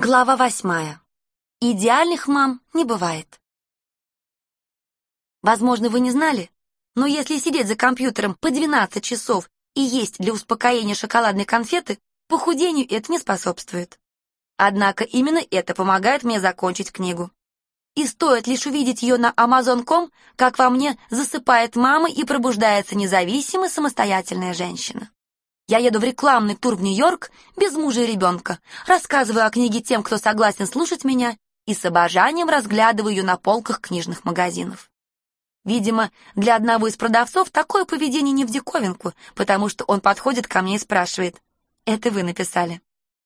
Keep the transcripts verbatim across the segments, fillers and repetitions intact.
Глава восьмая. Идеальных мам не бывает. Возможно, вы не знали, но если сидеть за компьютером по двенадцать часов и есть для успокоения шоколадные конфеты, похудению это не способствует. Однако именно это помогает мне закончить книгу. И стоит лишь увидеть ее на амазон точка ком, как во мне засыпает мама и пробуждается независимая самостоятельная женщина. Я еду в рекламный тур в Нью-Йорк без мужа и ребенка, рассказываю о книге тем, кто согласен слушать меня, и с обожанием разглядываю ее на полках книжных магазинов. Видимо, для одного из продавцов такое поведение не в диковинку, потому что он подходит ко мне и спрашивает: «Это вы написали?»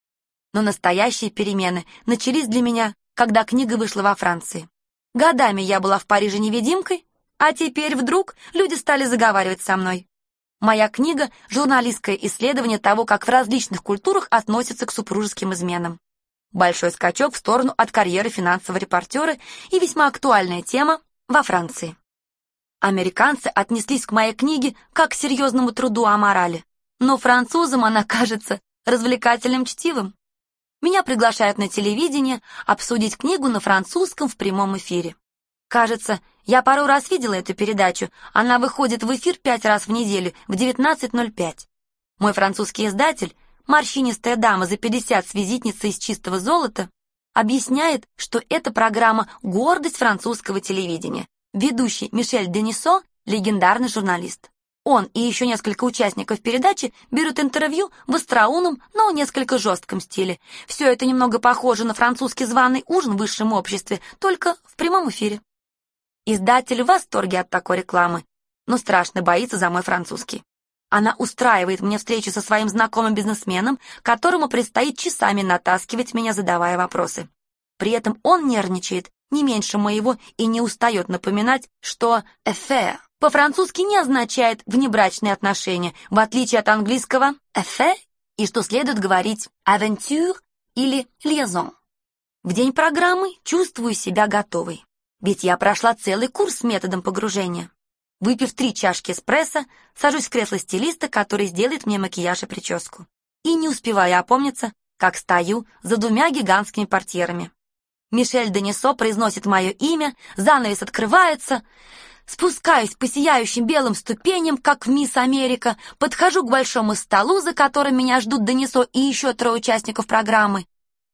Но настоящие перемены начались для меня, когда книга вышла во Франции. Годами я была в Париже невидимкой, а теперь вдруг люди стали заговаривать со мной. Моя книга — журналистское исследование того, как в различных культурах относятся к супружеским изменам. Большой скачок в сторону от карьеры финансового репортера и весьма актуальная тема во Франции. Американцы отнеслись к моей книге как к серьезному труду о морали, но французам она кажется развлекательным чтивом. Меня приглашают на телевидение обсудить книгу на французском в прямом эфире. Кажется, я пару раз видела эту передачу, она выходит в эфир пять раз в неделю в девятнадцать ноль пять. Мой французский издатель, морщинистая дама за пятьдесят с визитницей из чистого золота, объясняет, что эта программа — гордость французского телевидения. Ведущий Мишель Денисо — легендарный журналист. Он и еще несколько участников передачи берут интервью в остроумном, но несколько жестком стиле. Все это немного похоже на французский званый ужин в высшем обществе, только в прямом эфире. Издатель в восторге от такой рекламы, но страшно боится за мой французский. Она устраивает мне встречи со своим знакомым бизнесменом, которому предстоит часами натаскивать меня, задавая вопросы. При этом он нервничает не меньше моего и не устает напоминать, что «affaire» по-французски не означает «внебрачные отношения», в отличие от английского «affaire», и что следует говорить «aventure» или «liaison». В день программы чувствую себя готовой. Ведь я прошла целый курс с методом погружения. Выпив три чашки эспрессо, сажусь в кресло стилиста, который сделает мне макияж и прическу. И не успеваю опомниться, как стою за двумя гигантскими портьерами. Мишель Денисо произносит мое имя, занавес открывается. Спускаюсь по сияющим белым ступеням, как в «Мисс Америка», подхожу к большому столу, за которым меня ждут Денисо и еще трое участников программы.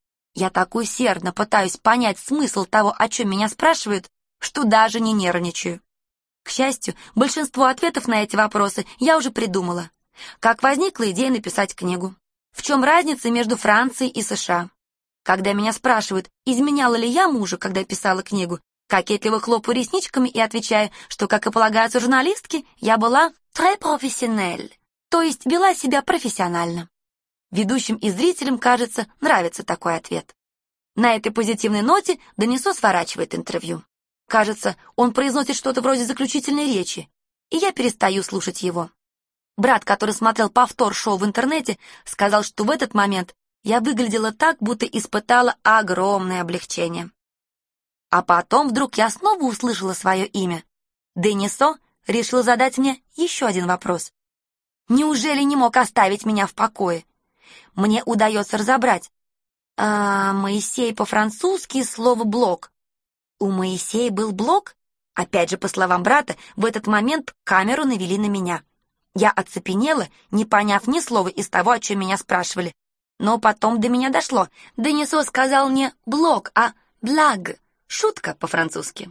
Я так усердно пытаюсь понять смысл того, о чем меня спрашивают, что даже не нервничаю. К счастью, большинство ответов на эти вопросы я уже придумала. Как возникла идея написать книгу? В чем разница между Францией и США? Когда меня спрашивают, изменяла ли я мужу, когда писала книгу, кокетливо хлопаю ресничками и отвечаю, что, как и полагается журналистке, я была très professionnelle, то есть вела себя профессионально. Ведущим и зрителям, кажется, нравится такой ответ. На этой позитивной ноте Денисо сворачивает интервью. Кажется, он произносит что-то вроде заключительной речи, и я перестаю слушать его. Брат, который смотрел повтор шоу в интернете, сказал, что в этот момент я выглядела так, будто испытала огромное облегчение. А потом вдруг я снова услышала свое имя. Денисо решил задать мне еще один вопрос. Неужели не мог оставить меня в покое? Мне удается разобрать. А, Моисей по-французски слово «блок». У Моисея был блок? Опять же, по словам брата, в этот момент камеру навели на меня. Я оцепенела, не поняв ни слова из того, о чем меня спрашивали. Но потом до меня дошло. Денисо сказал не «блок», а «благ». Шутка по-французски.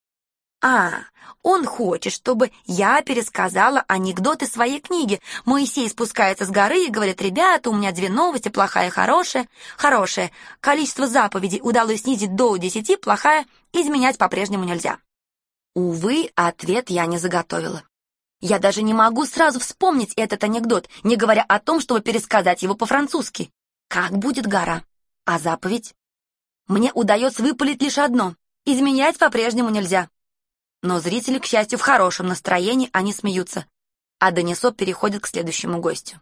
А, он хочет, чтобы я пересказала анекдоты своей книги. Моисей спускается с горы и говорит: «Ребята, у меня две новости, плохая и хорошая. Хорошая. Количество заповедей удалось снизить до десяти, плохая. Изменять по-прежнему нельзя». Увы, ответ я не заготовила. Я даже не могу сразу вспомнить этот анекдот, не говоря о том, чтобы пересказать его по-французски. Как будет гора? А заповедь? Мне удается выпалить лишь одно: изменять по-прежнему нельзя. Но зрители, к счастью, в хорошем настроении, они смеются, а Денисо переходит к следующему гостю.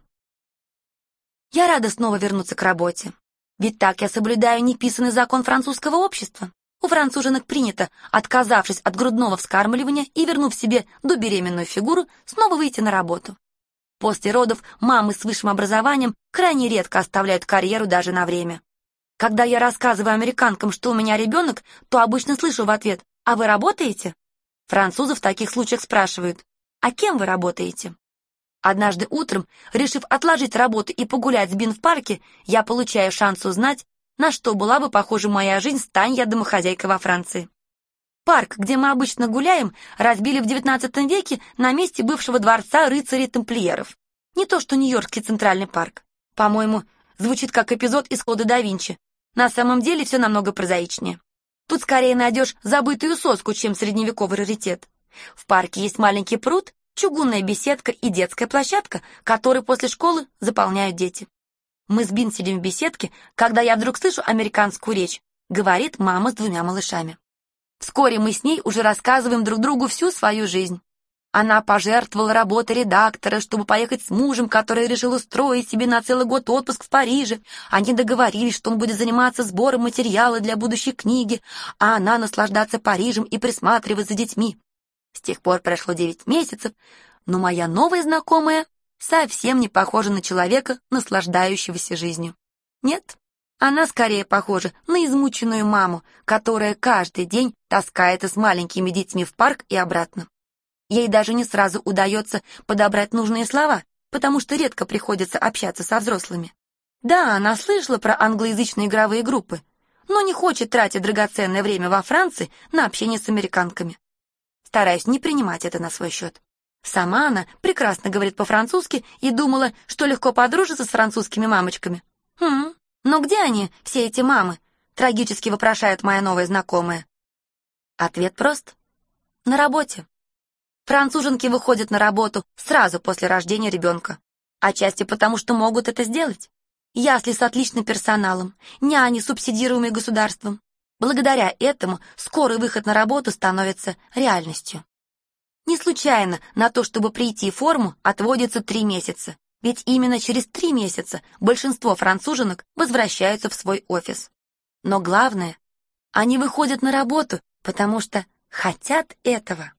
Я рада снова вернуться к работе, ведь так я соблюдаю неписанный закон французского общества. У француженок принято, отказавшись от грудного вскармливания и вернув себе добеременную фигуру, снова выйти на работу. После родов мамы с высшим образованием крайне редко оставляют карьеру даже на время. Когда я рассказываю американкам, что у меня ребенок, то обычно слышу в ответ: «А вы работаете?» Французы в таких случаях спрашивают: «А кем вы работаете?» Однажды утром, решив отложить работу и погулять с Бин в парке, я получаю шанс узнать, на что была бы похожа моя жизнь, стань я домохозяйкой во Франции. Парк, где мы обычно гуляем, разбили в девятнадцатом веке на месте бывшего дворца рыцарей-тамплиеров. Не то что Нью-Йоркский центральный парк. По-моему, звучит как эпизод из «Кода да Винчи». На самом деле все намного прозаичнее. Тут скорее найдешь забытую соску, чем средневековый раритет. В парке есть маленький пруд, чугунная беседка и детская площадка, которые после школы заполняют дети. Мы с Бин сидим в беседке, когда я вдруг слышу американскую речь, говорит мама с двумя малышами. Вскоре мы с ней уже рассказываем друг другу всю свою жизнь. Она пожертвовала работой редактора, чтобы поехать с мужем, который решил устроить себе на целый год отпуск в Париже. Они договорились, что он будет заниматься сбором материала для будущей книги, а она наслаждаться Парижем и присматривать за детьми. С тех пор прошло девять месяцев, но моя новая знакомая совсем не похожа на человека, наслаждающегося жизнью. Нет, она скорее похожа на измученную маму, которая каждый день таскается с маленькими детьми в парк и обратно. Ей даже не сразу удается подобрать нужные слова, потому что редко приходится общаться со взрослыми. Да, она слышала про англоязычные игровые группы, но не хочет тратить драгоценное время во Франции на общение с американками. Стараюсь не принимать это на свой счет. Сама она прекрасно говорит по-французски и думала, что легко подружится с французскими мамочками. Хм, но где они, все эти мамы? Трагически вопрошает моя новая знакомая. Ответ прост. На работе. Француженки выходят на работу сразу после рождения ребенка. Отчасти потому, что могут это сделать. Ясли с отличным персоналом, няни, субсидируемые государством. Благодаря этому скорый выход на работу становится реальностью. Не случайно на то, чтобы прийти в форму, отводится три месяца, ведь именно через три месяца большинство француженок возвращаются в свой офис. Но главное, они выходят на работу, потому что хотят этого.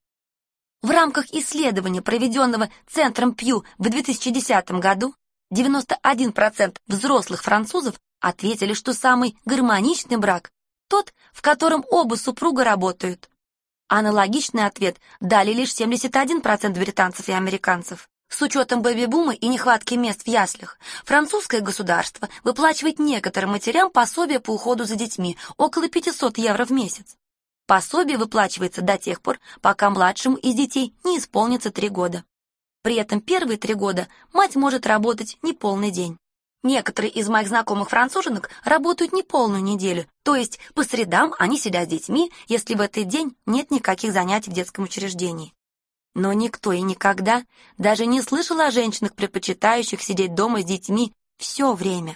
В рамках исследования, проведенного Центром Пью в две тысячи десятом году, девяносто один процент взрослых французов ответили, что самый гармоничный брак тот, в котором оба супруга работают. Аналогичный ответ дали лишь семьдесят один процент британцев и американцев. С учетом бэби-бума и нехватки мест в яслях, французское государство выплачивает некоторым матерям пособие по уходу за детьми около пятьсот евро в месяц. Пособие выплачивается до тех пор, пока младшему из детей не исполнится три года. При этом первые три года мать может работать неполный день. Некоторые из моих знакомых француженок работают неполную неделю, то есть по средам они сидят с детьми, если в этот день нет никаких занятий в детском учреждении. Но никто и никогда даже не слышал о женщинах, предпочитающих сидеть дома с детьми все время.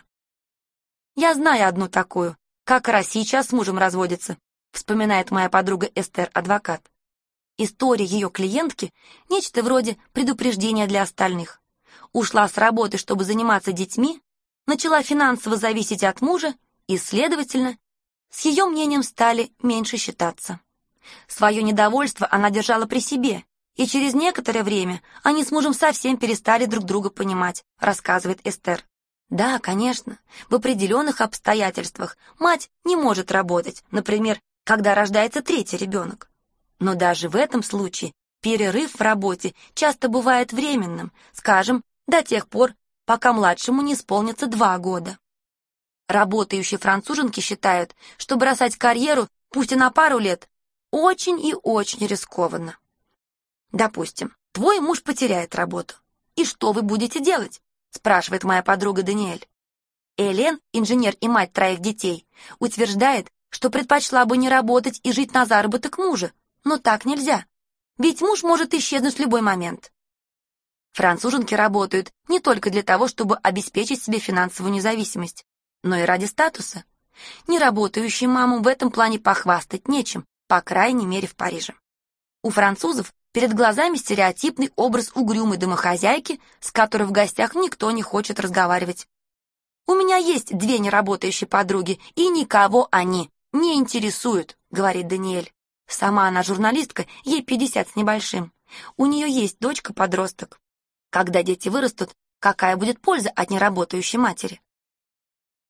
Я знаю одну такую, как раз сейчас с мужем разводится, вспоминает моя подруга Эстер, адвокат. История ее клиентки – нечто вроде предупреждения для остальных. Ушла с работы, чтобы заниматься детьми, начала финансово зависеть от мужа и, следовательно, с ее мнением стали меньше считаться. Свое недовольство она держала при себе, и через некоторое время они с мужем совсем перестали друг друга понимать, рассказывает Эстер. Да, конечно, в определенных обстоятельствах мать не может работать, например, когда рождается третий ребенок. Но даже в этом случае перерыв в работе часто бывает временным, скажем, до тех пор, пока младшему не исполнится два года. Работающие француженки считают, что бросать карьеру, пусть и на пару лет, очень и очень рискованно. Допустим, твой муж потеряет работу. И что вы будете делать? Спрашивает моя подруга Даниэль. Элен, инженер и мать троих детей, утверждает, что предпочла бы не работать и жить на заработок мужа, но так нельзя, ведь муж может исчезнуть в любой момент. Француженки работают не только для того, чтобы обеспечить себе финансовую независимость, но и ради статуса. Неработающим мамам в этом плане похвастать нечем, по крайней мере в Париже. У французов перед глазами стереотипный образ угрюмой домохозяйки, с которой в гостях никто не хочет разговаривать. «У меня есть две неработающие подруги, и никого они не интересуют», — говорит Даниэль. Сама она журналистка, ей пятьдесят с небольшим. У нее есть дочка-подросток. Когда дети вырастут, какая будет польза от неработающей матери?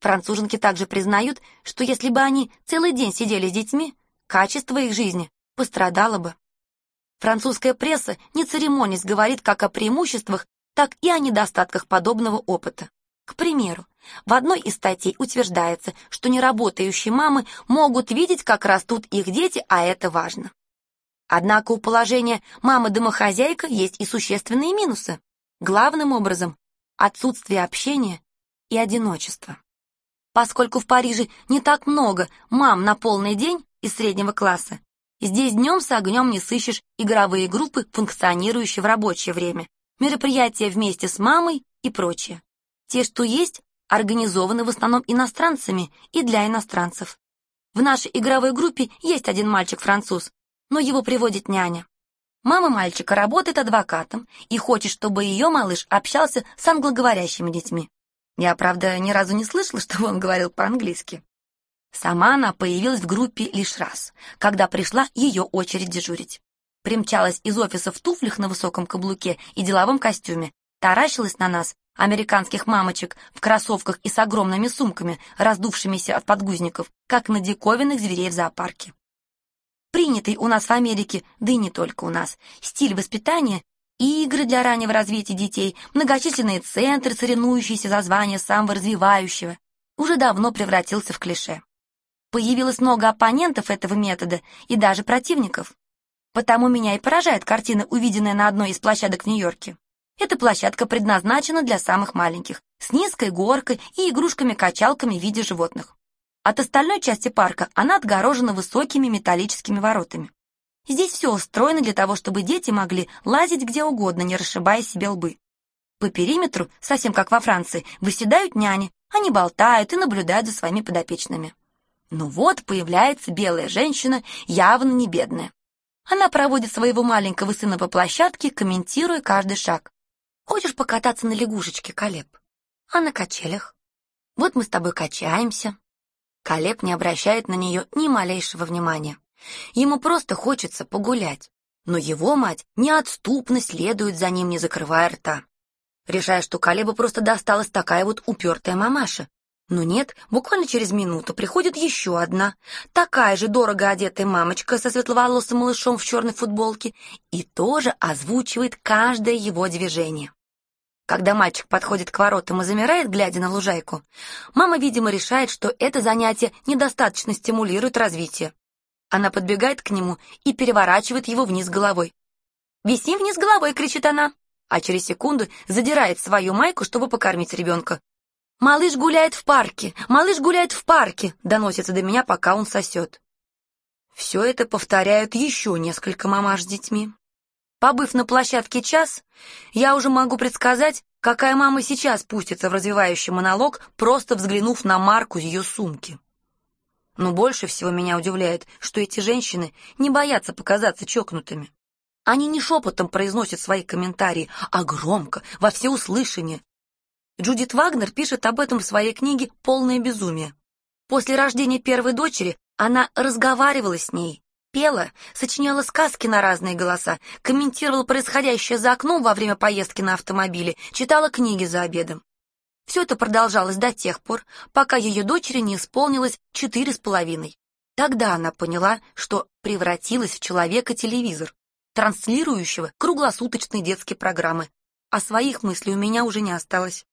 Француженки также признают, что если бы они целый день сидели с детьми, качество их жизни пострадало бы. Французская пресса, не церемонясь, говорит как о преимуществах, так и о недостатках подобного опыта. К примеру, в одной из статей утверждается, что неработающие мамы могут видеть, как растут их дети, а это важно. Однако у положения «мама-домохозяйка» есть и существенные минусы. Главным образом – отсутствие общения и одиночество. Поскольку в Париже не так много мам на полный день из среднего класса, здесь днем с огнем не сыщешь игровые группы, функционирующие в рабочее время, мероприятия вместе с мамой и прочее. Те, что есть, организованы в основном иностранцами и для иностранцев. В нашей игровой группе есть один мальчик-француз, но его приводит няня. Мама мальчика работает адвокатом и хочет, чтобы ее малыш общался с англоговорящими детьми. Я, правда, ни разу не слышала, чтобы он говорил по-английски. Сама она появилась в группе лишь раз, когда пришла ее очередь дежурить. Примчалась из офиса в туфлях на высоком каблуке и деловом костюме, таращилась на нас, американских мамочек, в кроссовках и с огромными сумками, раздувшимися от подгузников, как на диковинных зверей в зоопарке. Принятый у нас в Америке, да и не только у нас, стиль воспитания, игры для раннего развития детей, многочисленные центры, соревнующиеся за звание самого развивающего, уже давно превратился в клише. Появилось много оппонентов этого метода и даже противников. Потому меня и поражает картина, увиденная на одной из площадок в Нью-Йорке. Эта площадка предназначена для самых маленьких, с низкой горкой и игрушками-качалками в виде животных. От остальной части парка она отгорожена высокими металлическими воротами. Здесь все устроено для того, чтобы дети могли лазить где угодно, не расшибая себе лбы. По периметру, совсем как во Франции, выседают няни, они болтают и наблюдают за своими подопечными. Ну вот появляется белая женщина, явно не бедная. Она проводит своего маленького сына по площадке, комментируя каждый шаг. «Хочешь покататься на лягушечке, Калеб? А на качелях? Вот мы с тобой качаемся». Калеб не обращает на нее ни малейшего внимания. Ему просто хочется погулять. Но его мать неотступно следует за ним, не закрывая рта. Решая, что Калебу просто досталась такая вот упертая мамаша. Но нет, буквально через минуту приходит еще одна, такая же дорого одетая мамочка со светловолосым малышом в черной футболке и тоже озвучивает каждое его движение. Когда мальчик подходит к воротам и замирает, глядя на лужайку, мама, видимо, решает, что это занятие недостаточно стимулирует развитие. Она подбегает к нему и переворачивает его вниз головой. «Виси вниз головой!» — кричит она, а через секунду задирает свою майку, чтобы покормить ребенка. «Малыш гуляет в парке! Малыш гуляет в парке!» — доносится до меня, пока он сосет. Все это повторяют еще несколько мамаш с детьми. Побыв на площадке час, я уже могу предсказать, какая мама сейчас пустится в развивающий монолог, просто взглянув на марку ее сумки. Но больше всего меня удивляет, что эти женщины не боятся показаться чокнутыми. Они не шепотом произносят свои комментарии, а громко, во всеуслышание. Джудит Вагнер пишет об этом в своей книге «Полное безумие». После рождения первой дочери она разговаривала с ней, пела, сочиняла сказки на разные голоса, комментировала происходящее за окном во время поездки на автомобиле, читала книги за обедом. Все это продолжалось до тех пор, пока ее дочери не исполнилось четыре с половиной. Тогда она поняла, что превратилась в человека-телевизор, транслирующего круглосуточные детские программы, а своих мыслей у меня уже не осталось.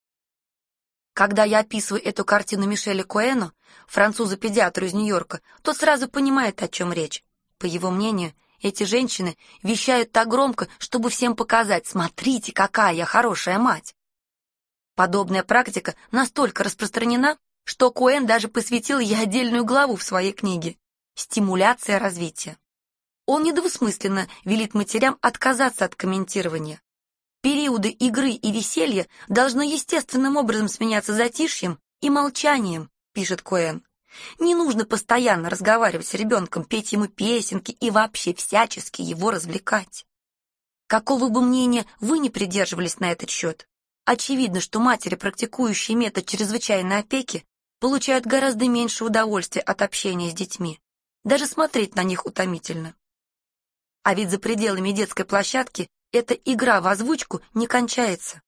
Когда я описываю эту картину Мишелю Коэну, французу-педиатру из Нью-Йорка, тот сразу понимает, о чем речь. По его мнению, эти женщины вещают так громко, чтобы всем показать: «Смотрите, какая я хорошая мать!» Подобная практика настолько распространена, что Коэн даже посвятил ей отдельную главу в своей книге «Стимуляция развития». Он недвусмысленно велит матерям отказаться от комментирования. Периоды игры и веселья должны естественным образом сменяться затишьем и молчанием, пишет Коэн. Не нужно постоянно разговаривать с ребенком, петь ему песенки и вообще всячески его развлекать. Какого бы мнения вы ни придерживались на этот счет, очевидно, что матери, практикующие метод чрезвычайной опеки, получают гораздо меньше удовольствия от общения с детьми. Даже смотреть на них утомительно. А ведь за пределами детской площадки эта игра в озвучку не кончается.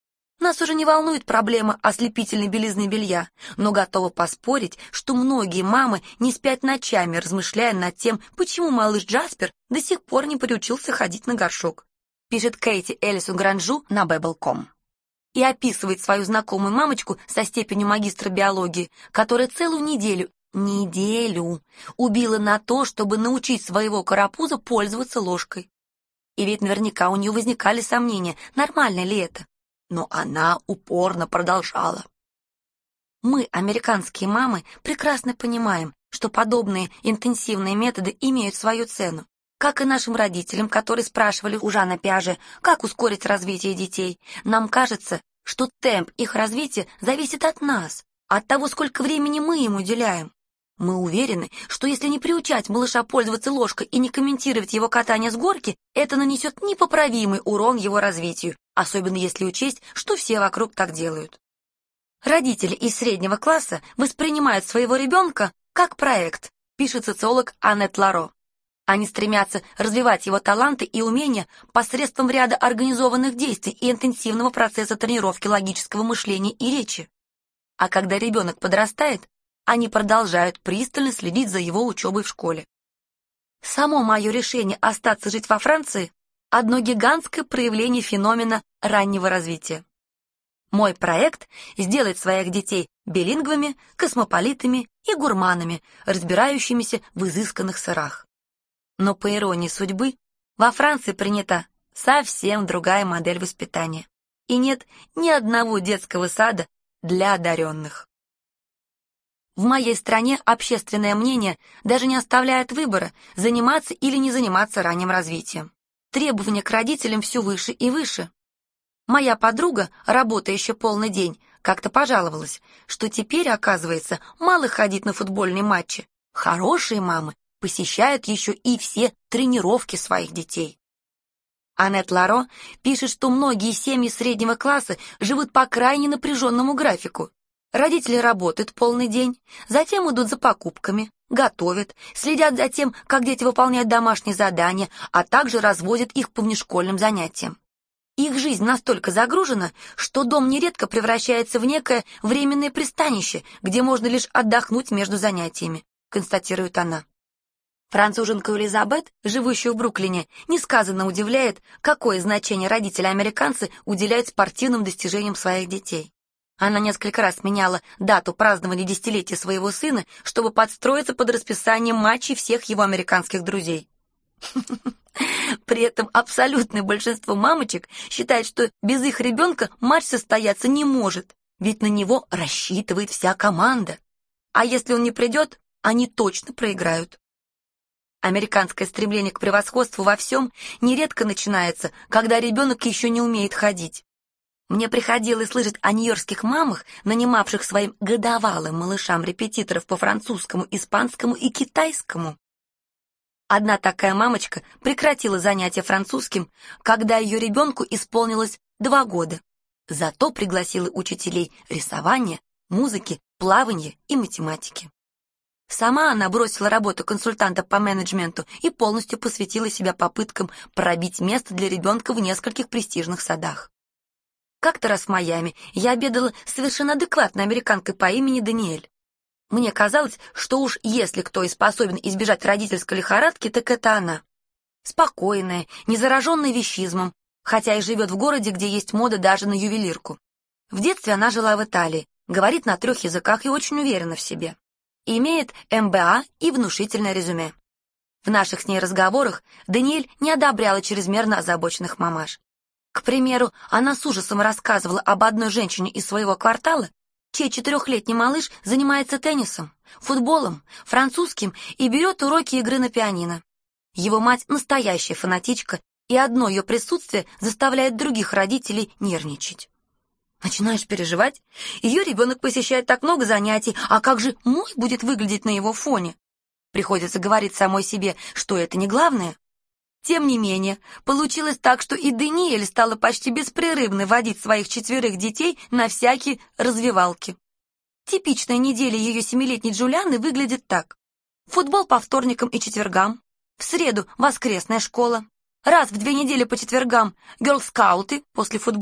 Нас уже не волнует проблема ослепительной белизны белья, но готова поспорить, что многие мамы не спят ночами, размышляя над тем, почему малыш Джаспер до сих пор не приучился ходить на горшок, пишет Кейти Эллисон Гранжу на бэбл точка ком. И описывает свою знакомую мамочку со степенью магистра биологии, которая целую неделю, неделю убила на то, чтобы научить своего карапуза пользоваться ложкой. И ведь наверняка у нее возникали сомнения, нормально ли это. Но она упорно продолжала. Мы, американские мамы, прекрасно понимаем, что подобные интенсивные методы имеют свою цену. Как и нашим родителям, которые спрашивали у Жана Пиаже, как ускорить развитие детей, нам кажется, что темп их развития зависит от нас, от того, сколько времени мы им уделяем. Мы уверены, что если не приучать малыша пользоваться ложкой и не комментировать его катание с горки, это нанесет непоправимый урон его развитию, особенно если учесть, что все вокруг так делают. Родители из среднего класса воспринимают своего ребенка как проект, пишет социолог Аннет Ларо. Они стремятся развивать его таланты и умения посредством ряда организованных действий и интенсивного процесса тренировки логического мышления и речи. А когда ребенок подрастает, они продолжают пристально следить за его учебой в школе. Само мое решение остаться жить во Франции – одно гигантское проявление феномена раннего развития. Мой проект – сделать своих детей билингвами, космополитами и гурманами, разбирающимися в изысканных сырах. Но, по иронии судьбы, во Франции принята совсем другая модель воспитания, и нет ни одного детского сада для одаренных. В моей стране общественное мнение даже не оставляет выбора, заниматься или не заниматься ранним развитием. Требования к родителям все выше и выше. Моя подруга, работая еще полный день, как-то пожаловалась, что теперь, оказывается, мало ходить на футбольные матчи. Хорошие мамы посещают еще и все тренировки своих детей. Аннет Ларо пишет, что многие семьи среднего класса живут по крайне напряженному графику. Родители работают полный день, затем идут за покупками, готовят, следят за тем, как дети выполняют домашние задания, а также развозят их по внешкольным занятиям. Их жизнь настолько загружена, что дом нередко превращается в некое временное пристанище, где можно лишь отдохнуть между занятиями, констатирует она. Француженка Элизабет, живущая в Бруклине, несказанно удивляет, какое значение родители-американцы уделяют спортивным достижениям своих детей. Она несколько раз меняла дату празднования десятилетия своего сына, чтобы подстроиться под расписание матчей всех его американских друзей. При этом абсолютное большинство мамочек считает, что без их ребенка матч состояться не может, ведь на него рассчитывает вся команда. А если он не придет, они точно проиграют. Американское стремление к превосходству во всем нередко начинается, когда ребенок еще не умеет ходить. Мне приходилось слышать о нью-йоркских мамах, нанимавших своим годовалым малышам репетиторов по французскому, испанскому и китайскому. Одна такая мамочка прекратила занятия французским, когда ее ребенку исполнилось два года. Зато пригласила учителей рисования, музыки, плавания и математики. Сама она бросила работу консультанта по менеджменту и полностью посвятила себя попыткам пробить место для ребенка в нескольких престижных садах. Как-то раз в Майами я обедала с совершенно адекватной американкой по имени Даниэль. Мне казалось, что уж если кто и способен избежать родительской лихорадки, так это она. Спокойная, не зараженная вещизмом, хотя и живет в городе, где есть мода даже на ювелирку. В детстве она жила в Италии, говорит на трех языках и очень уверена в себе. Имеет эм бэ а и внушительное резюме. В наших с ней разговорах Даниэль не одобряла чрезмерно озабоченных мамаш. К примеру, она с ужасом рассказывала об одной женщине из своего квартала, чей четырехлетний малыш занимается теннисом, футболом, французским и берет уроки игры на пианино. Его мать настоящая фанатичка, и одно ее присутствие заставляет других родителей нервничать. Начинаешь переживать? Ее ребенок посещает так много занятий, а как же мой будет выглядеть на его фоне? Приходится говорить самой себе, что это не главное. Тем не менее, получилось так, что и Даниэль стала почти беспрерывно водить своих четверых детей на всякие развивалки. Типичная неделя ее семилетней Джулианы выглядит так. Футбол по вторникам и четвергам, в среду воскресная школа, раз в две недели по четвергам герлскауты после футбола,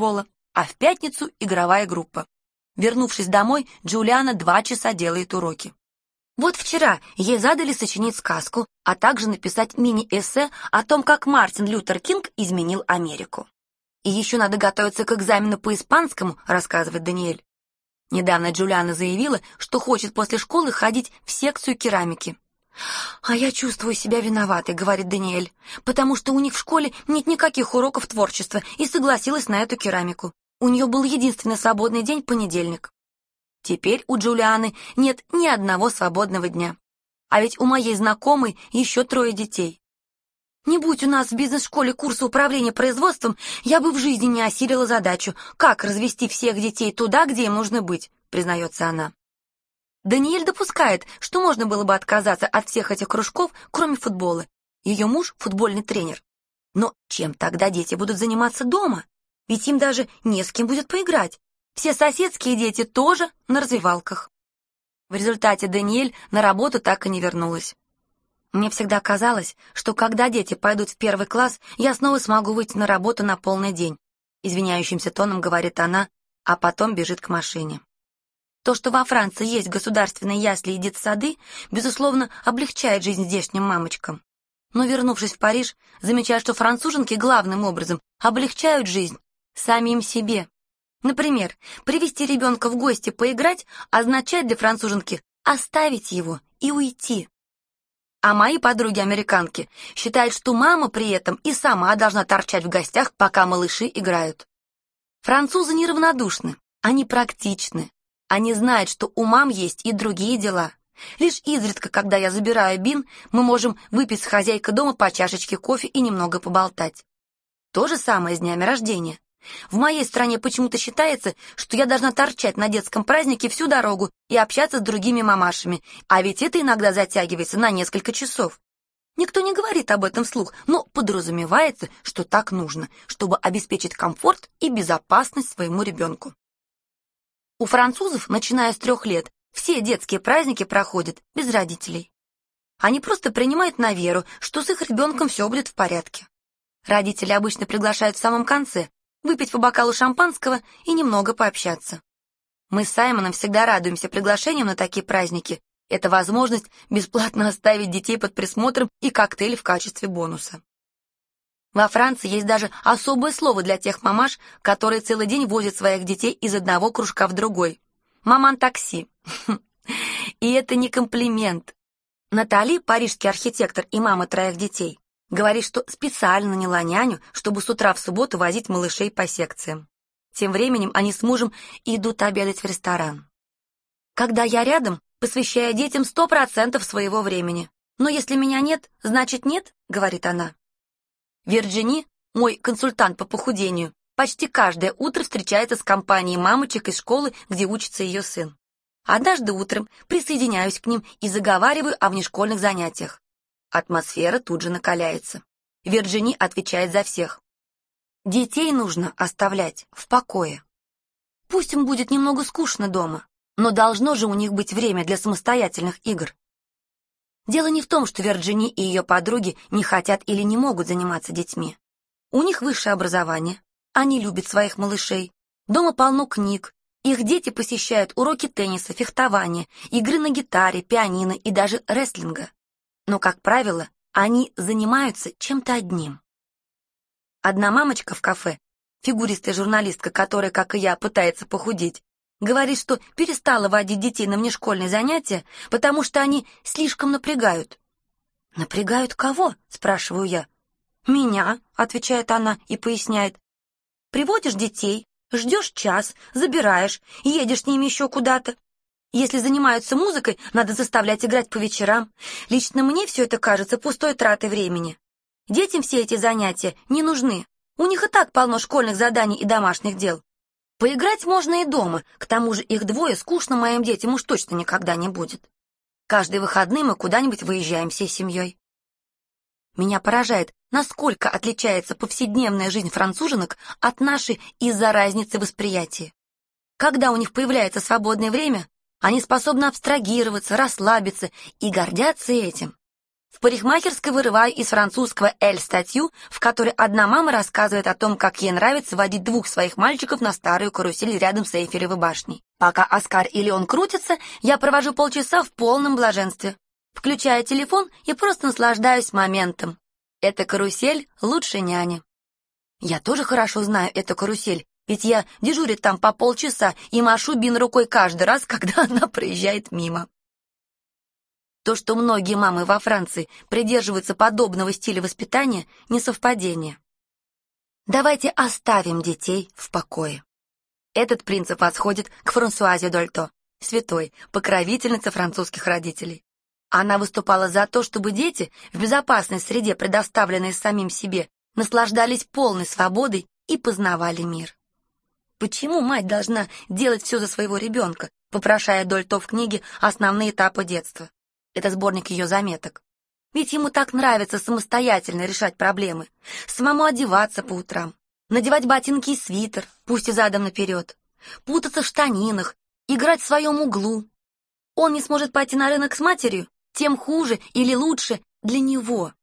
а в пятницу игровая группа. Вернувшись домой, Джулиана два часа делает уроки. Вот вчера ей задали сочинить сказку, а также написать мини-эссе о том, как Мартин Лютер Кинг изменил Америку. И еще надо готовиться к экзамену по испанскому, рассказывает Даниэль. Недавно Джулиана заявила, что хочет после школы ходить в секцию керамики. «А я чувствую себя виноватой», — говорит Даниэль, «потому что у них в школе нет никаких уроков творчества, и согласилась на эту керамику. У нее был единственный свободный день — понедельник. Теперь у Джулианы нет ни одного свободного дня. А ведь у моей знакомой еще трое детей. Не будь у нас в бизнес-школе курса управления производством, я бы в жизни не осилила задачу, как развести всех детей туда, где им нужно быть», — признается она. Даниэль допускает, что можно было бы отказаться от всех этих кружков, кроме футбола. Ее муж — футбольный тренер. Но чем тогда дети будут заниматься дома? Ведь им даже не с кем будет поиграть. Все соседские дети тоже на развивалках. В результате Даниэль на работу так и не вернулась. «Мне всегда казалось, что когда дети пойдут в первый класс, я снова смогу выйти на работу на полный день», извиняющимся тоном говорит она, а потом бежит к машине. То, что во Франции есть государственные ясли и детсады, безусловно, облегчает жизнь здешним мамочкам. Но, вернувшись в Париж, замечает, что француженки главным образом облегчают жизнь самим себе. Например, привести ребенка в гости поиграть означает для француженки оставить его и уйти. А мои подруги-американки считают, что мама при этом и сама должна торчать в гостях, пока малыши играют. Французы неравнодушны, они практичны. Они знают, что у мам есть и другие дела. Лишь изредка, когда я забираю Бин, мы можем выпить с хозяйкой дома по чашечке кофе и немного поболтать. То же самое с днями рождения. В моей стране почему-то считается, что я должна торчать на детском празднике всю дорогу и общаться с другими мамашами, а ведь это иногда затягивается на несколько часов. Никто не говорит об этом вслух, но подразумевается, что так нужно, чтобы обеспечить комфорт и безопасность своему ребенку. У французов, начиная с трех лет, все детские праздники проходят без родителей. Они просто принимают на веру, что с их ребенком все будет в порядке. Родители обычно приглашают в самом конце, выпить по бокалу шампанского и немного пообщаться. Мы с Саймоном всегда радуемся приглашениям на такие праздники. Это возможность бесплатно оставить детей под присмотром и коктейль в качестве бонуса. Во Франции есть даже особое слово для тех мамаш, которые целый день возят своих детей из одного кружка в другой. Маман-такси. И это не комплимент. Натали, парижский архитектор и мама троих детей, говорит, что специально наняла няню, чтобы с утра в субботу возить малышей по секциям. Тем временем они с мужем идут обедать в ресторан. Когда я рядом, посвящаю детям сто процентов своего времени. Но если меня нет, значит нет, говорит она. Вирджини, мой консультант по похудению, почти каждое утро встречается с компанией мамочек из школы, где учится ее сын. Однажды утром присоединяюсь к ним и заговариваю о внешкольных занятиях. Атмосфера тут же накаляется. Вирджини отвечает за всех. Детей нужно оставлять в покое. Пусть им будет немного скучно дома, но должно же у них быть время для самостоятельных игр. Дело не в том, что Вирджини и ее подруги не хотят или не могут заниматься детьми. У них высшее образование, они любят своих малышей, дома полно книг, их дети посещают уроки тенниса, фехтования, игры на гитаре, пианино и даже рестлинга. Но, как правило, они занимаются чем-то одним. Одна мамочка в кафе, фигуристая журналистка, которая, как и я, пытается похудеть, говорит, что перестала водить детей на внешкольные занятия, потому что они слишком напрягают. «Напрягают кого?» — спрашиваю я. «Меня», — отвечает она и поясняет. «Приводишь детей, ждешь час, забираешь, едешь с ними еще куда-то. Если занимаются музыкой, надо заставлять играть по вечерам. Лично мне все это кажется пустой тратой времени. Детям все эти занятия не нужны. У них и так полно школьных заданий и домашних дел. Поиграть можно и дома, к тому же их двое, скучно моим детям уж точно никогда не будет. Каждые выходные мы куда-нибудь выезжаем всей семьей». Меня поражает, насколько отличается повседневная жизнь француженок от нашей из-за разницы восприятия. Когда у них появляется свободное время, они способны абстрагироваться, расслабиться и гордятся этим. В парикмахерской вырываю из французского «Эль» статью, в которой одна мама рассказывает о том, как ей нравится водить двух своих мальчиков на старую карусель рядом с Эйфелевой башней. Пока Оскар и Леон крутятся, я провожу полчаса в полном блаженстве. Включаю телефон и просто наслаждаюсь моментом. Эта карусель лучше няни. Я тоже хорошо знаю эту карусель, ведь я дежурю там по полчаса и машу Бин рукой каждый раз, когда она проезжает мимо. То, что многие мамы во Франции придерживаются подобного стиля воспитания, не совпадение. Давайте оставим детей в покое. Этот принцип восходит к Франсуазе Дольто, святой, покровительнице французских родителей. Она выступала за то, чтобы дети в безопасной среде, предоставленной самим себе, наслаждались полной свободой и познавали мир. Почему мать должна делать все за своего ребенка, вопрошая Дольто в книге «Основные этапы детства»? Это сборник ее заметок. Ведь ему так нравится самостоятельно решать проблемы, самому одеваться по утрам, надевать ботинки и свитер, пусть и задом наперед, путаться в штанинах, играть в своем углу. Он не сможет пойти на рынок с матерью, тем хуже или лучше для него.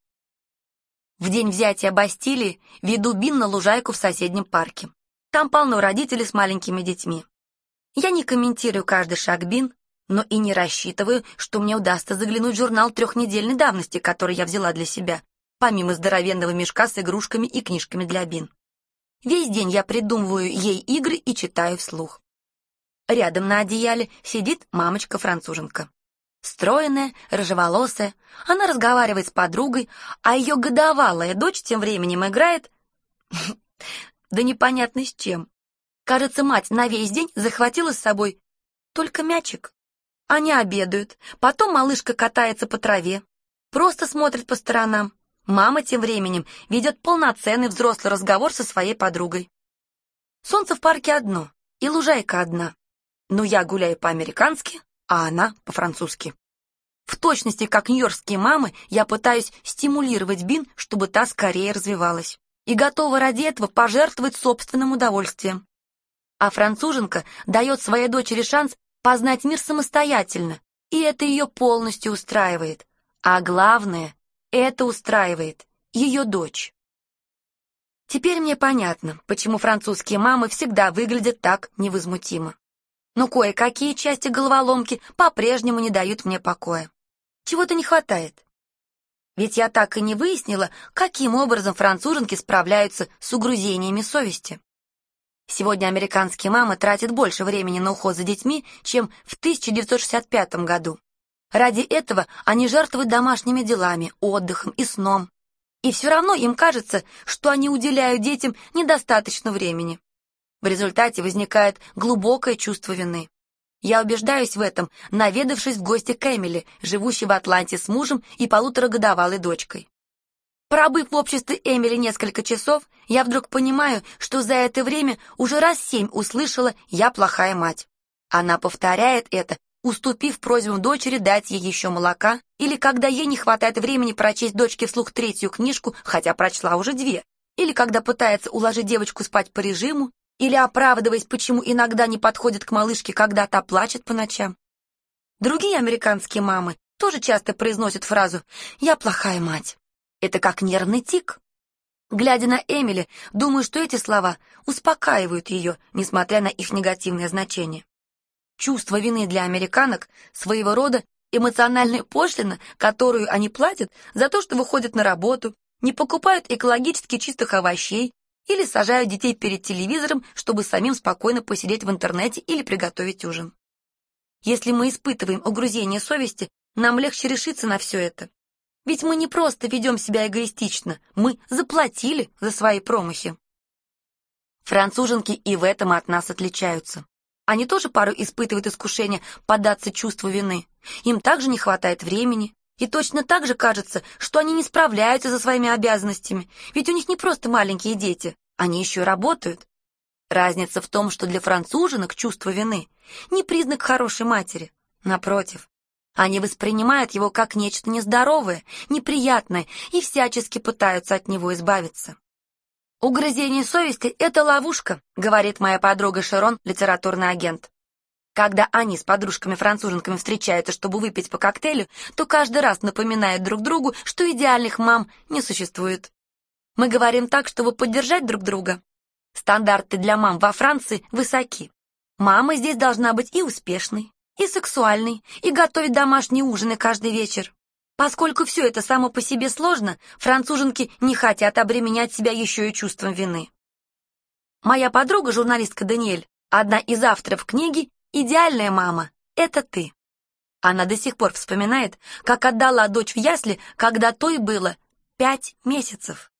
В день взятия Бастилии веду Бин на лужайку в соседнем парке. Там полно родителей с маленькими детьми. Я не комментирую каждый шаг Бин, но и не рассчитываю, что мне удастся заглянуть в журнал трехнедельной давности, который я взяла для себя, помимо здоровенного мешка с игрушками и книжками для Бин. Весь день я придумываю ей игры и читаю вслух. Рядом на одеяле сидит мамочка-француженка. Стройная, рыжеволосая, она разговаривает с подругой, а ее годовалая дочь тем временем играет... да непонятно с чем. Кажется, мать на весь день захватила с собой только мячик. Они обедают, потом малышка катается по траве, просто смотрит по сторонам. Мама тем временем ведет полноценный взрослый разговор со своей подругой. Солнце в парке одно, и лужайка одна. Но я гуляю по-американски, а она по-французски. В точности, как нью-йоркские мамы, я пытаюсь стимулировать Бин, чтобы та скорее развивалась, и готова ради этого пожертвовать собственным удовольствием. А француженка дает своей дочери шанс познать мир самостоятельно, и это ее полностью устраивает. А главное, это устраивает ее дочь. Теперь мне понятно, почему французские мамы всегда выглядят так невозмутимо. Но кое-какие части головоломки по-прежнему не дают мне покоя. Чего-то не хватает. Ведь я так и не выяснила, каким образом француженки справляются с угрызениями совести. Сегодня американские мамы тратят больше времени на уход за детьми, чем в тысяча девятьсот шестьдесят пятом году. Ради этого они жертвуют домашними делами, отдыхом и сном. И все равно им кажется, что они уделяют детям недостаточно времени. В результате возникает глубокое чувство вины. Я убеждаюсь в этом, наведавшись в гости к Эмили, живущей в Атланте с мужем и полуторагодовалой дочкой. Пробыв в обществе Эмили несколько часов, я вдруг понимаю, что за это время уже раз семь услышала «я плохая мать». Она повторяет это, уступив просьбам дочери дать ей еще молока, или когда ей не хватает времени прочесть дочке вслух третью книжку, хотя прочла уже две, или когда пытается уложить девочку спать по режиму, или оправдываясь, почему иногда не подходит к малышке, когда та плачет по ночам. Другие американские мамы тоже часто произносят фразу «я плохая мать». Это как нервный тик. Глядя на Эмили, думаю, что эти слова успокаивают ее, несмотря на их негативное значение. Чувство вины для американок — своего рода эмоциональная пошлина, которую они платят за то, что выходят на работу, не покупают экологически чистых овощей или сажают детей перед телевизором, чтобы самим спокойно посидеть в интернете или приготовить ужин. Если мы испытываем угрызение совести, нам легче решиться на все это. Ведь мы не просто ведем себя эгоистично, мы заплатили за свои промахи. Француженки и в этом от нас отличаются. Они тоже порой испытывают искушение поддаться чувству вины. Им также не хватает времени. И точно так же кажется, что они не справляются со своими обязанностями, ведь у них не просто маленькие дети, они еще и работают. Разница в том, что для француженок чувство вины не признак хорошей матери. Напротив, они воспринимают его как нечто нездоровое, неприятное и всячески пытаются от него избавиться. «Угрызение совести — это ловушка», — говорит моя подруга Шерон, литературный агент. Когда они с подружками-француженками встречаются, чтобы выпить по коктейлю, то каждый раз напоминают друг другу, что идеальных мам не существует. Мы говорим так, чтобы поддержать друг друга. Стандарты для мам во Франции высоки. Мама здесь должна быть и успешной, и сексуальной, и готовить домашние ужины каждый вечер. Поскольку все это само по себе сложно, француженки не хотят обременять себя еще и чувством вины. Моя подруга, журналистка Даниэль, одна из авторов книги «Идеальная мама — это ты». Она до сих пор вспоминает, как отдала дочь в ясли, когда той было пять месяцев.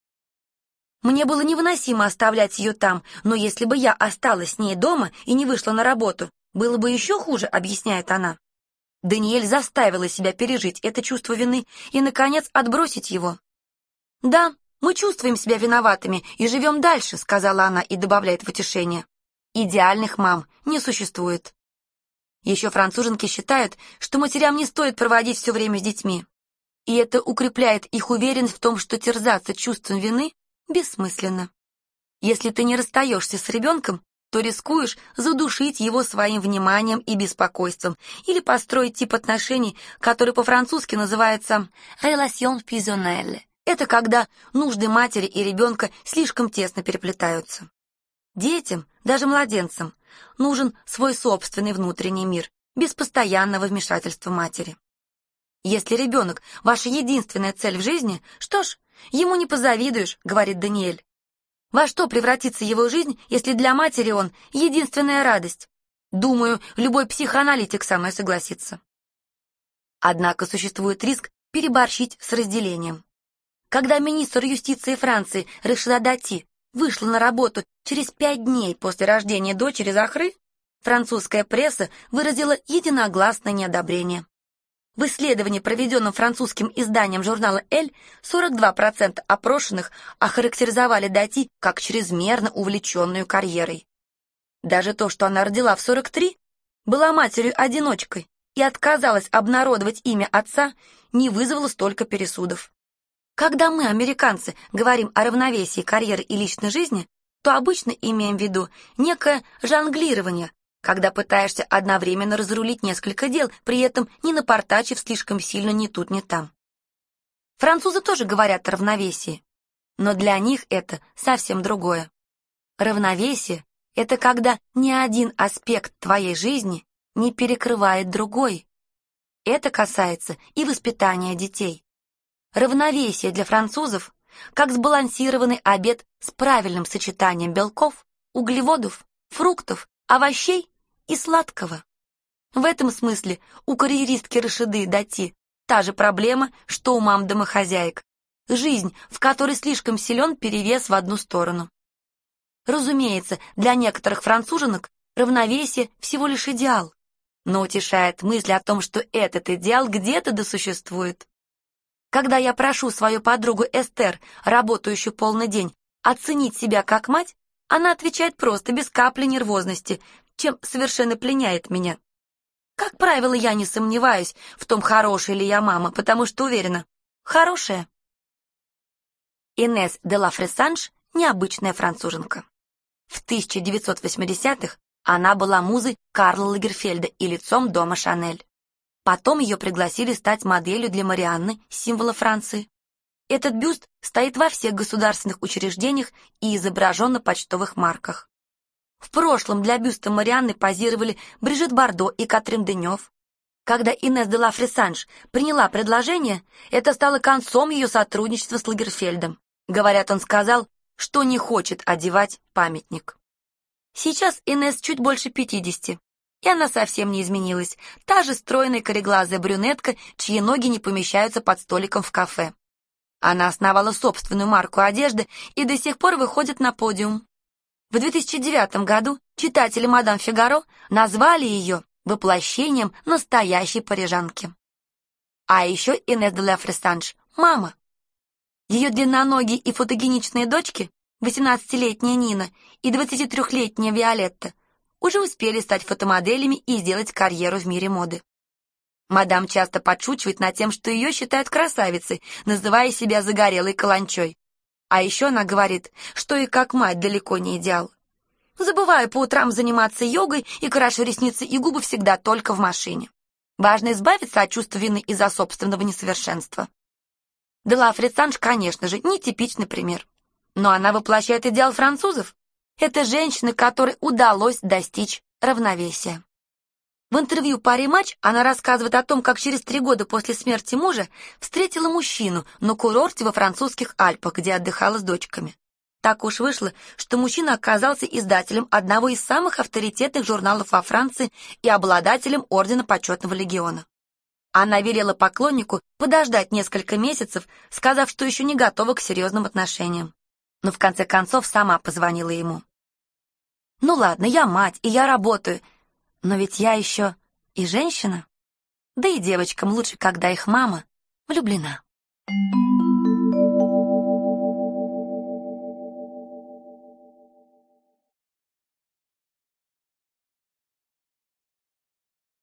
Мне было невыносимо оставлять ее там, но если бы я осталась с ней дома и не вышла на работу, было бы еще хуже, объясняет она. Даниэль заставила себя пережить это чувство вины и, наконец, отбросить его. «Да, мы чувствуем себя виноватыми и живем дальше», — сказала она и добавляет в утешение. «Идеальных мам не существует». Еще француженки считают, что матерям не стоит проводить все время с детьми. И это укрепляет их уверенность в том, что терзаться чувством вины бессмысленно. Если ты не расстаешься с ребенком, то рискуешь задушить его своим вниманием и беспокойством или построить тип отношений, который по-французски называется «relation fusionnelle». Это когда нужды матери и ребенка слишком тесно переплетаются. Детям, даже младенцам, нужен свой собственный внутренний мир, без постоянного вмешательства матери. Если ребенок – ваша единственная цель в жизни, что ж, ему не позавидуешь, говорит Даниэль. Во что превратится его жизнь, если для матери он — единственная радость? Думаю, любой психоаналитик со мной согласится. Однако существует риск переборщить с разделением. Когда министр юстиции Франции Рашида Дати вышла на работу через пять дней после рождения дочери Захры, французская пресса выразила единогласное неодобрение. В исследовании, проведенном французским изданием журнала «Эль», сорок два процента опрошенных охарактеризовали Дати как чрезмерно увлеченную карьерой. Даже то, что она родила в сорок три, была матерью-одиночкой и отказалась обнародовать имя отца, не вызвало столько пересудов. Когда мы, американцы, говорим о равновесии карьеры и личной жизни, то обычно имеем в виду некое жонглирование, когда пытаешься одновременно разрулить несколько дел, при этом не напортачив слишком сильно ни тут, ни там. Французы тоже говорят о равновесии, но для них это совсем другое. Равновесие — это когда ни один аспект твоей жизни не перекрывает другой. Это касается и воспитания детей. Равновесие для французов как сбалансированный обед с правильным сочетанием белков, углеводов, фруктов, овощей и сладкого. В этом смысле у карьеристки Рашиды Дати та же проблема, что у мам-домохозяек. Жизнь, в которой слишком силен перевес в одну сторону. Разумеется, для некоторых француженок равновесие всего лишь идеал, но утешает мысль о том, что этот идеал где-то досуществует. Когда я прошу свою подругу Эстер, работающую полный день, оценить себя как мать, она отвечает просто, без капли нервозности, чем совершенно пленяет меня. Как правило, я не сомневаюсь в том, хорошая ли я мама, потому что уверена, хорошая. Инесс де ла Фресанж – необычная француженка. В тысяча девятьсот восьмидесятых она была музой Карла Лагерфельда и лицом дома Шанель. Потом ее пригласили стать моделью для Марианны, символа Франции. Этот бюст стоит во всех государственных учреждениях и изображен на почтовых марках. В прошлом для бюста Марианны позировали Брижит Бардо и Катрин Денев. Когда Инесс де ла Фресанж приняла предложение, это стало концом ее сотрудничества с Лагерфельдом. Говорят, он сказал, что не хочет одевать памятник. Сейчас Инесс чуть больше пятидесяти, и она совсем не изменилась. Та же стройная кореглазая брюнетка, чьи ноги не помещаются под столиком в кафе. Она основала собственную марку одежды и до сих пор выходит на подиум. В две тысячи девятом году читатели «Мадам Фигаро» назвали ее воплощением настоящей парижанки. А еще Инесс де ла Фресанж – мама. Ее длинноногие и фотогеничные дочки, восемнадцатилетняя Нина и двадцатитрёхлетняя Виолетта, уже успели стать фотомоделями и сделать карьеру в мире моды. Мадам часто подшучивает над тем, что ее считают красавицей, называя себя загорелой каланчой. А еще она говорит, что и как мать далеко не идеал. Забываю по утрам заниматься йогой и крашу ресницы и губы всегда только в машине. Важно избавиться от чувства вины из-за собственного несовершенства. Делла Фрицанж, конечно же, нетипичный пример. Но она воплощает идеал французов. Это женщина, которой удалось достичь равновесия. В интервью Paris Match она рассказывает о том, как через три года после смерти мужа встретила мужчину на курорте во французских Альпах, где отдыхала с дочками. Так уж вышло, что мужчина оказался издателем одного из самых авторитетных журналов во Франции и обладателем Ордена Почетного Легиона. Она велела поклоннику подождать несколько месяцев, сказав, что еще не готова к серьезным отношениям. Но в конце концов сама позвонила ему. «Ну ладно, я мать, и я работаю, но ведь я еще и женщина. Да и девочкам лучше, когда их мама влюблена».